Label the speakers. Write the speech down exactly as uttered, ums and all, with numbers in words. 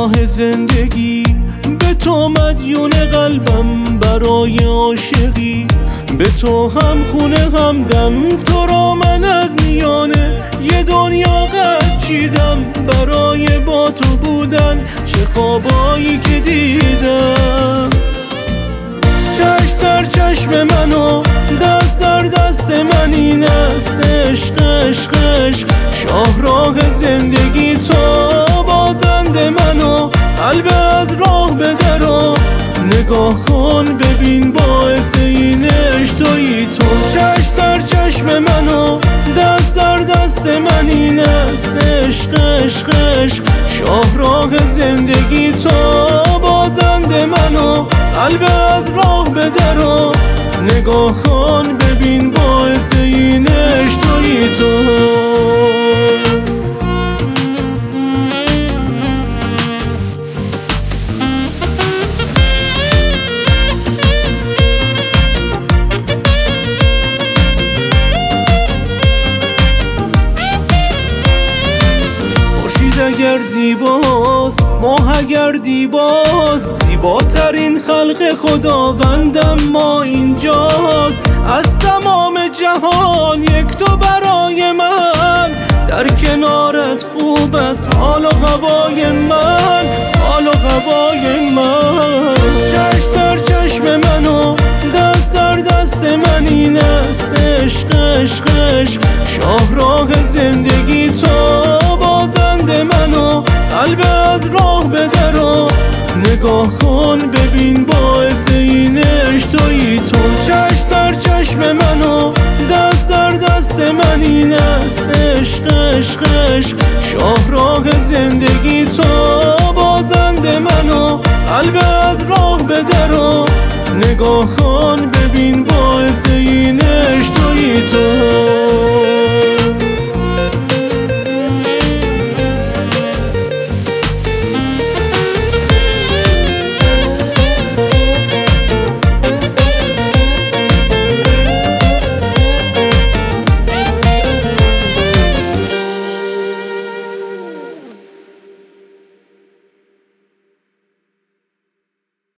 Speaker 1: راه زندگی، به تو مدیون قلبم برای عاشقی. به تو هم خونه هم دم، تو را من از میانه یه دنیا قد چیدم. برای با تو بودن چه خوابایی که دیدم. چشم در چشم منو، دست در دست من این است. عشق عشق عشق شاهراه زندگی، تو بازنده منو قلب از راه بدرو. نگاه کن ببین باعث این عشق تویی تو. چشم در چشم منو، دست در دست من این است. عشق عشق عشق شاهراه زندگی، تو بازنده منو قلب از راه بدرو. نگاه کن ببین باعث این عشق تویی تو. اگر زیباست ماه اگر دیباست، زیباترین خلق خداوندم ما اینجاست. از تمام جهان یک تو برای من، در کنارت خوب است حال و هوای من، حال و هوای من. چشم در چشم منو، دست در دست من این است. عشق عشق عشق شاهراه زندگی، تو بازنده منو قلب از راه بدرو. نگاه کن ببین باعث این عشق تویی تو. چشم در چشم منو، دست در دست من این است. عشق عشق عشق شاهراه زندگی، تو بازنده منو قلب از راه بدرو. نگاه کن